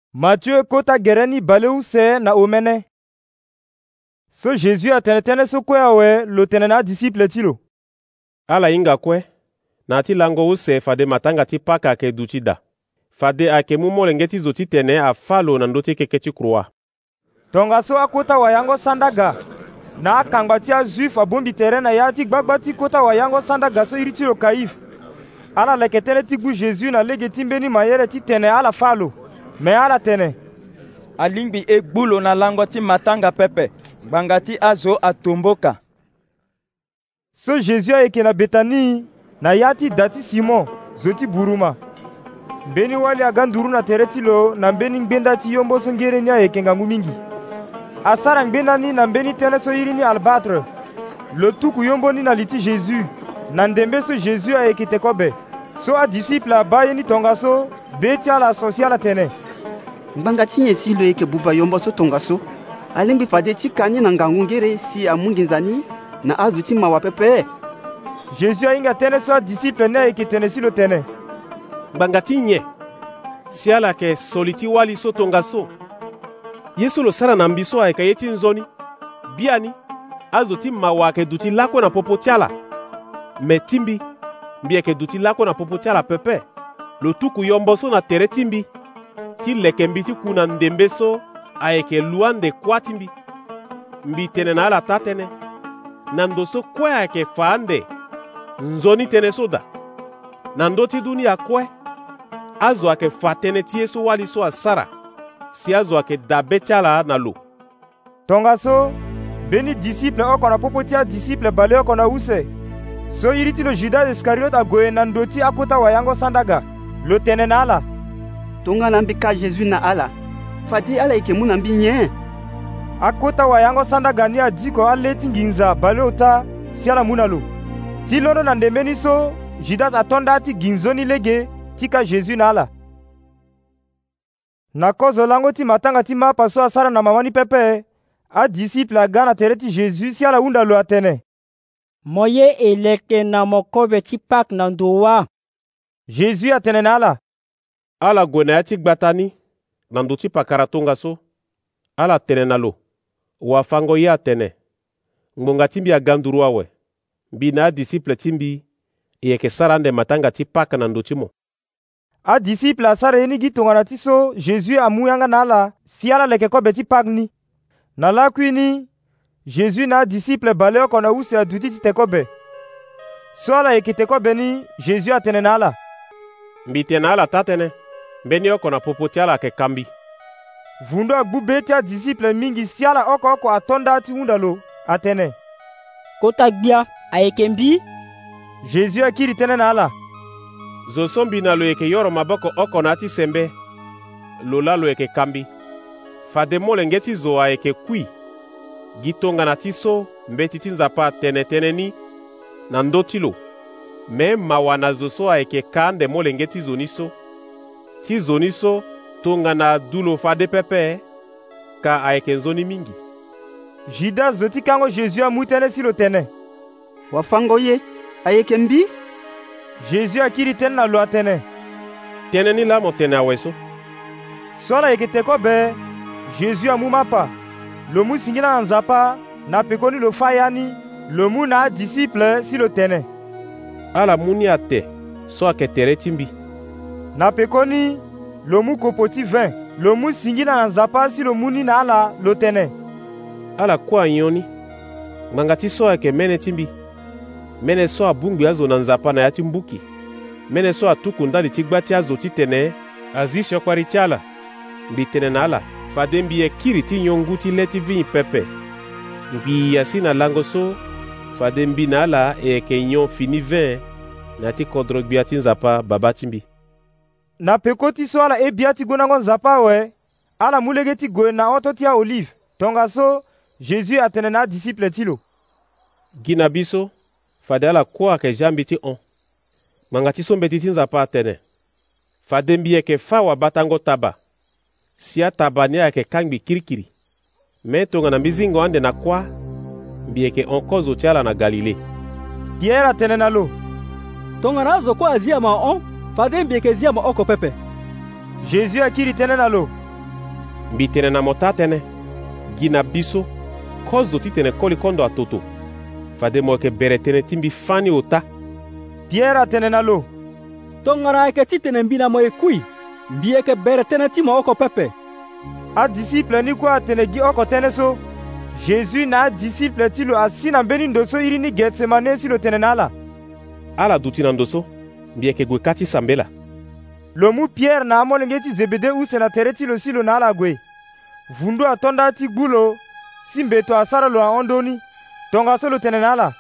Mathieu kota gereni baleu se na omene. So Jésus atene so kwea we lo tene na disciple tilo. Ala inga kwe na ti lango use fade matanga ti paka ke duchida. Fade ake mumole ngeti zoti tene a falo na ndote keke ti krua. Tonga so akota wa yango sandaga. Na akangba ti a juif abombi tere na ya ti gbagba ti kota wa yango sandaga so iri tilo kaif. Ala leke tene ti gu Jésus na lege ti mbeni mayere ti tene ala falo. Me ala tene. Alingbi e gbulo na lango ti matanga pepe. Bangati azo atomboka. So Jésus ayeke na Betani na yati dati Simon zoti buruma. Mbeni wali aganduru na tere ti lo na mbeni ngbenda ti yombo so ngere ni ayeke ngangu mingi. Asara ngbenda ni na mbeni tene so iri ni albâtre. Lo tuku yombo ni na li ti Jésus. Na ndembe so Jésus ayeke te kobe. So adisiple abaye ni tonga so be ti ala asosi ala tene. Mbanga ti nyen si lo yeke buba yombo so tonga so. Alingbi fade ti kani na ngangu ngere si amungi nzani na azu ti mawa pepe. Jésus ainga tene so adisiple ne ayeke tene si lo tene. Mbanga ti nye si ala ke soli ti wali so tonga so. Yesu lo sara na mbiso ayeke ye ti nzoni biani azo ti mawa ayeke duti lako na popo ti ala. Me timbi mbi ayeke duti lako na popo ti ala pepe. Lo tuku yombo so na tere timbi ti leke mbi ti ku na ndembe so ayeke lua nde kuâ ti mbi. Mbi tene na ala ta tënë na ndo so kue ayeke fa ande nzoni tënë so da. Na ndö ti duni akue azo ayeke fa tënë ti ye so wali so asara si azo ayeke dabe ti ala na lo. Tonga so mbeni disciple oko na popo ti adisiple bale oko na use. So iri ti lo Judas Iscariote ague na ndö ti akota wayango sandaga lo tene na ala. Tongana mbi ka Jésus na ala. Fadi ala yeke mu na mbi nye. Akota wayango sandaga ni adiko ale ti nginza bale ota si ala mu na lo. Ti londo na ndembe ni so Judas atonda ti ginzo ni lege ti ka Jésus na ala. Na kozo lango ti matanga ti mapa so asara na mama ni pepe. Adisiple aga na tere ti Jésus si ala hunda lo atene. Mo ye e leke na mo kobe ti pak na ndö wa. Jésus atene na ala. Ala gue na ya ti gbata ni na ndö ti pakara tonga so. Ala tene na lo wafango ye atene. Ngbonga ti mbi aganduru awe. Mbi na adisiple ti mbi e yeke sara ande matanga ti paka na ndö ti mo. Adisiple asara ye ni gi tongana ti so Jésus amu yanga na ala si ala leke kobe ti pak ni. Na lakui ni Jésus na adisiple bale oko na use aduti ti te kobe. So ala yeke te kobe ni Jésus atene na ala. Mbi tene na ala ta tënë mbeni oko na popo ti ala ayeke kambi. Vundo agbu be ti adisiple mingi si ala oko atonda ti hunda lo atene. Kota gbia ayeke mbi. Jésus akiri tënë na ala. Zo so mbi na lo yeke yoro maboko oko na ti sembe lo la lo yeke kambi. Fade mole nge ti zo ayeke kui gi tongana ti so mbeti ti nzapa atene ni na ndö ti lo. Me mawa na zo so ayeke ka ande mole nge ti zo ni so. Ti zo ni so tongana dulo fade pepe ka ayeke nzoni mingi. Judas zo ti kango Jésus amu tënë si lo tene. Wafango ye ayeke mbi. Jésus akiri tënë na lo atene. Tënë ni la mo tene awe so. So ala yeke te kobe Jésus amu mapa. Lo mu singila na nzapa na peko ni lo fa ya ni lo mu na adisiple si lo tene. Ala mu ni ate so ayeke tere ti mbi. Na peko ni lo mu kopo ti vin lo mu singila na nzapa si lo mu ni na ala lo tene. Ala kuâ nyon ni ngbanga ti so ayeke mene ti mbi. Mene so abungbi azo na nzapa na ya ti mbuki. Mene so atuku ndali ti gba ti azo ti tene azi siokpari ti ala. Mbi tene na ala fade mbi e kiri ti nyongu ti le ti vini pepe. Mbi ya si na lango so fade mbi na ala e yeke nyon fini vin na ti kodro gbia ti nzapa baba ti mbi. Na peko ti so ala e bia ti gue nango nzapa awe ala mu lege ti gue na oto ti aolive. Tonga so Jésus atene na adisiple ti lo. Gi na biso fade ala kuâ ayeke ja mbi ti hon. Ngbanga ti so mbeti ti nzapa atene. Fade mbi yeke fa wabatango taba si ataba ni ayeke ka ngbi kirikiri. Me tongana mbi zingo ande na kuâ mbi yeke hon kozo ti ala na Galile. Pierre atene na lo. Tongana azo kuâ azia ma hon fade mbi yeke zia ma oko pepe. Jésus akiri tënë na lo. mbi tene na mo ta tënë gi na biso kɔ zo ti tene kɔli kɔndo atoto fade mo yeke bere tënë ti mbi fani o ta. Pierre atene na lo. Tongara yeke ti tene mbi na mo e kui mbi yeke bere tënë ti mo oko pepe. Adisiple ni kue atene gi oko tënë so. Jésus na adisiple ti lo asi na mbeni ndo so iri ni Getsemane si lo tene na ala. Ala duti na ndo so mbi yeke gue kati sambela. Lo mu Pierre na amolenge ti Zebede use na tere ti lo si lo na ala gue. Vundu atonda ti gbu lo si mbeto asara lo ahondo ni tongaso lo tene na ala.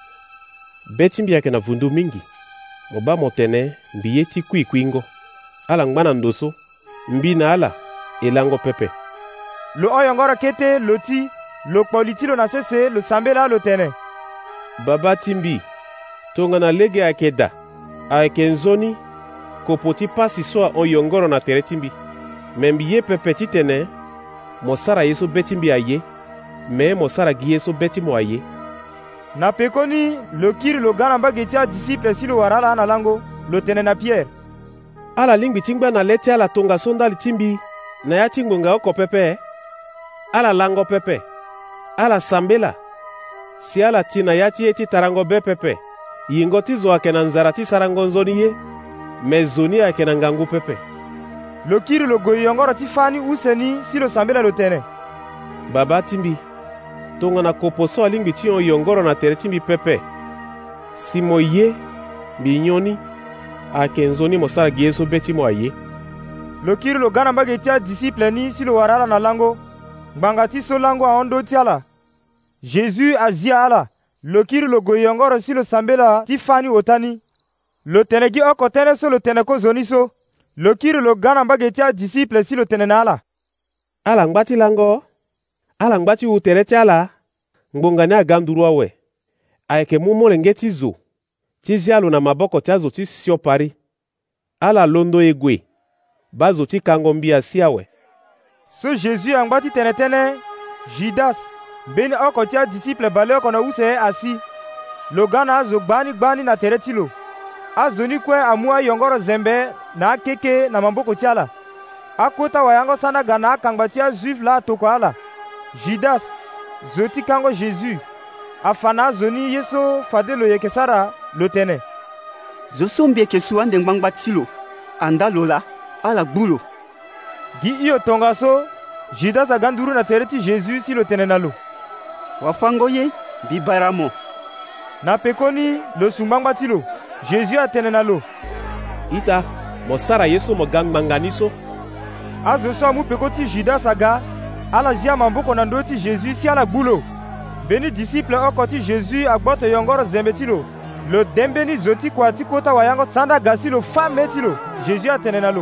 Be ti mbi yeke na vundu mingi mo ba mo tene mbi ye ti kui ngo. Ala ngba na ndo so mbi na ala e lango pepe. Lo oyongoro kete lo ti lo kpoli ti lo na sese lo sambela lo tene. Baba ti mbi tongana lege ayeke da ayeke nzoni kopo ti pasi so oyongoro na tere ti mbi me mbi ye pepe ti tene mo sara ye so be ti mbi aye me mo sara gi ye so be ti mo aye. Na pekoni lo kiri lo ga na mbage ti adisiple si lo wara ala na lango lo tene na Pierre. Ala lingbi ti ngba na le ti ala tongaso ndali ti mbi na ya ti ngbonga oko pepe ala lango pepe ala sambela si ala ti na ya ti ye ti tarango be pepe yingo ti zo ayeke na nzara ti sarango nzoni ye me zoni ayeke na ngangu pepe. Lo kiri lo gue yongoro ti fani use ni si lo sambela lo tene. Baba ti mbi tongana kopo so alingbi ti oyongoro na tere ti mbi pepe si mo ye mbi nyoni ayeke nzoni mo sara gi ye so be ti mo aye. Lo kiri lo ga na mbage ti adisiple ni si lo wara ala na lango ngbanga ti so lango ahondo ti ala. Jésus azia ala lo kiri lo gue yongoro si lo sambela ti fani ota ni lo tene gi oko tënë so lo tene ko zo ni so. Lo kiri lo ga na mbage ti adisiple si lo tene na ala. Ala ngba ti lango ala ngba ti wu tere ti ala ngbonga ni aga nduru awe ayeke mu molenge ti zo ti zi alo na maboko ti azo ti sio pari ala londo e gue ba zo ti kango mbi asi awe. So Jésus angba ti tene tënë Judas mbeni oko ti adisiple bale oko na use asi lo ga na azo gbani na tere ti lo azo ni kue amu ayongoro zembe na akeke na maboko ti ala akota wayango sandaga na akangba ti azuife la atoko ala. Judas zo ti kango Jésus afa na azo ni ye so fade lo yeke sara lo tene. Zo so mbi yeke su ande ngbangba ti lo anda lo la ala gbu lo. Gi iyo tongaso Judas aga nduru na tere ti Jésus si lo tene na lo. Wafango ye mbi bara mo. Na pekoni lo su ngbangba ti lo Jésus atene na lo. Ita mo sara ye so mo ga ngbanga ni so. Azo so amu peko ti Judas aga ala zia mamboko na ndö ti Jésus si ala gbu lo. Mbeni disiple oko ti Jésus agbo to yongoro zembe ti lo lo dembeni zo ti kua ti kota wayango sandaga si lo fame ti lo Jésus atene na lo.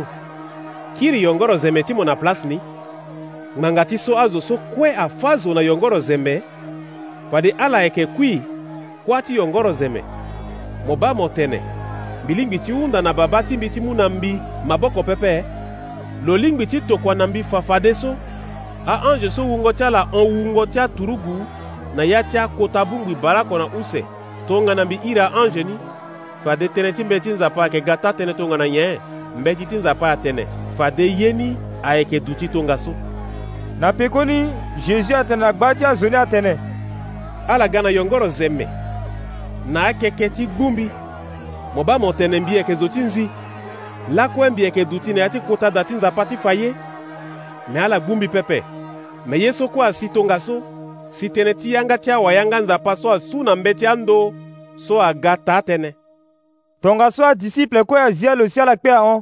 Kiri yongoro zembe ti mo na place ni ngbanga ti so azo so kue afa zo na yongoro zembe fade ala yeke kui kuâ ti yongoro zembe mo ba mo tene mbi lingbi ti hunda na baba ti mbi ti mu na mbi maboko pepe lo lingbi ti tokua na mbi fa fade so aange so wungo ti ala wungo ti aturugu na ya ti akota bungbi bara oko na use tongana mbi ira ange ni fade tënë ti mbe ti nzapa ayeke ga ta tënë tongana nyen mbeti ti nzapa atene fade ye ni ayeke duti tongaso. Na pekoni Jésus atene na gba ti azo ni atene ala ga na yongoro zeme na akeke ti gbumbi mo ba mo tene mbi yeke zo ti nzi lakue mbi yeke duti na ya ti kota da ti nzapa ti fa ye me ala gbumbi pepe me ye so kue asi tongaso si tene ti yanga ti awayanga nzapa so asu na mbe ti ando so aga ta tënë. Tongaso adisiple kue azia lo si ala kpe ahon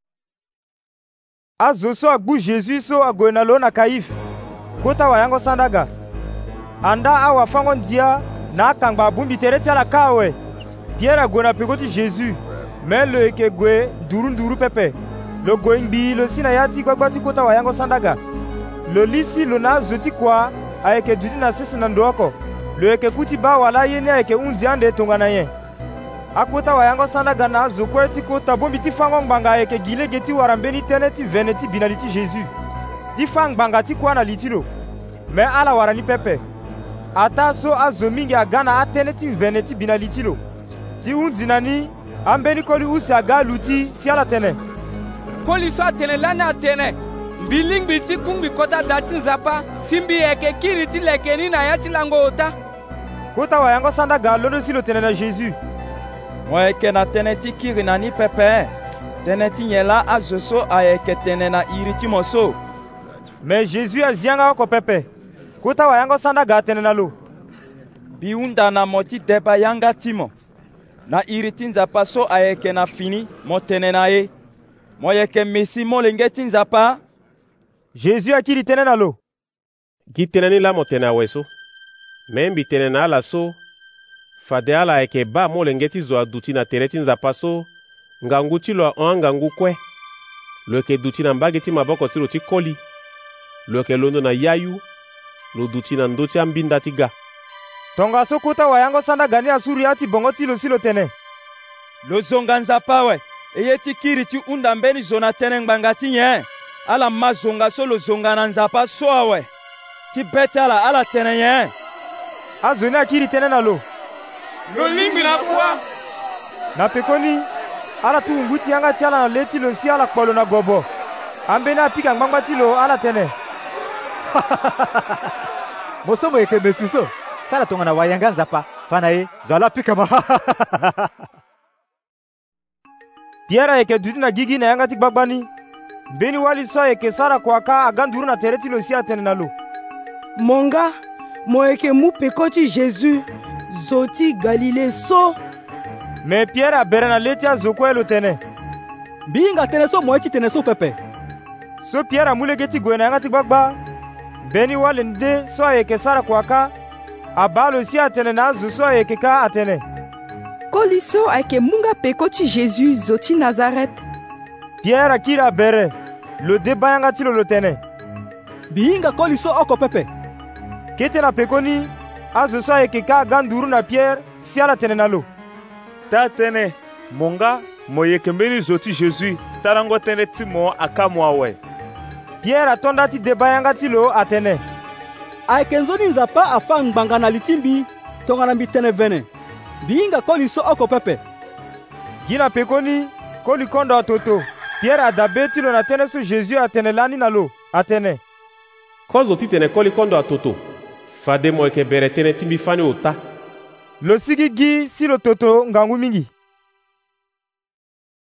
azo so agbu Jésus so ague na lo na Kayife kota wayango sandaga anda awafango ndia na akangba abungbi tere ti ala ka awe. Pierre ague na peko ti Jésus me lo yeke gue nduru pepe lo gue ngbi lo si na ya ti gbagba ti kota wayango sandaga lo li si lo na azo ti kua ayeke duti na sese na ndo oko lo yeke ku ti ba wala ye ni ayeke hunzi ande tongana nyen akota wayango sandaga na azo kue ti kota bongbi ti fango ngbanga ayeke gi lege ti wara mbeni tënë ti vene ti bi na li ti Jésus ti fa ngbanga ti kua na li ti lo me ala wara ni pepe ata so azo mingi aga na atënë ti vene ti bi na li ti lo ti hunzi na ni ambeni koli use aga lu ti si ala tene koli so atene lani atene Bilingbi ti kungbi kota dati nzapa, simbi eke kiri ti lekeni na ya ti lango ota. Kota wayango sanda ga londo si lo tene na Jésus. Mo yeke na tene ti kiri na ni pepe, tene ti nyen la azo so ayeke tene na iri ti mo so. Mais Jésus azianga oko pepe. Kota wayango sanda ga tene na lo. Bi hunda na mo ti deba yanga ti mo. Na iri ti nzapa so ayeke na fini mo tene na ye. Mo yeke mesi molenge ti nzapa. Jésus akiri tene na lo. Gi tene ni la mo tene awe so. Me mbi tene na ala so. Fade ala ayeke ba molenge ti zo aduti na tere ti nzapa so. Ngangu ti lo ahon ngangu kue. Lo yeke duti na mbage ti maboko ti lo ti koli. Lo yeke londo na yayu. Lo duti na ndö ti ambinda ti ga. Tongaso kota wayango sanda gani asuri ati bongo ti lo si lo tene. Lo zonga nzapa we. Eye ti kiri ti hunda mbeni zo na tene ngbanga ti nyen. Ala ma zonga so lo zonga na nzapa so awe. Ti beti ala tene nyen. Azo ni akiri tene na lo. Lo lingbi na kuwa. Na pekoni, ala tu ungu ti yanga ti ala na le ti lo si ala kpolo na gobo. Ambeni apika ngbangba ti lo ala tene. Mosomo yeke mesi so. Sala tonga na wayanga nzapa. Fana ye, zo ala pika ma. Pierre ayeke duti na gigi na yanga ti gbagbani. Mbeni wali so ayeke sara kuaka aga nduru na tere ti lo si atene na lo. Monga, mo yeke mu peko ti Jésus, zo ti Galilée so. Mais Pierre abere na le ti azo kue lo tene. Mbihinga tene so mo ye ti tene so pepe. So Pierre amulege ti gue na yanga ti gbagba. Mbeni wali nde so ayeke sara kuaka. Aba lo si atene na azo so ayeke ka atene. Koli so ayeke munga peko ti Jésus zo ti Nazareth. Pierre akiri abere. Lo deba yanga ti lo tene. Mbihinga koli so oko pepe. Kete na pekoni, azo so ayeke ka aga nduru na Pierre si ala tene na lo. Ta tene, monga, mo yeke mbeni zo ti Jésus, sarango tene ti mo aka mo awe. Pierre atonda ti deba yanga ti lo atene. Ayeke nzoni nzapa afa ngbanga na li ti mbi, tongana mbi tene vene. Mbihinga koli so oko pepe. Gi na pekoni, koli kondo atoto. Pierre adabe ti lo na tënë so Jésus atene lani na lo atene. Kozo ti tene koli kondo atoto. Fade mo yeke bere tënë ti mbi fani ota. Lo sigi gi si lo toto ngangu mingi.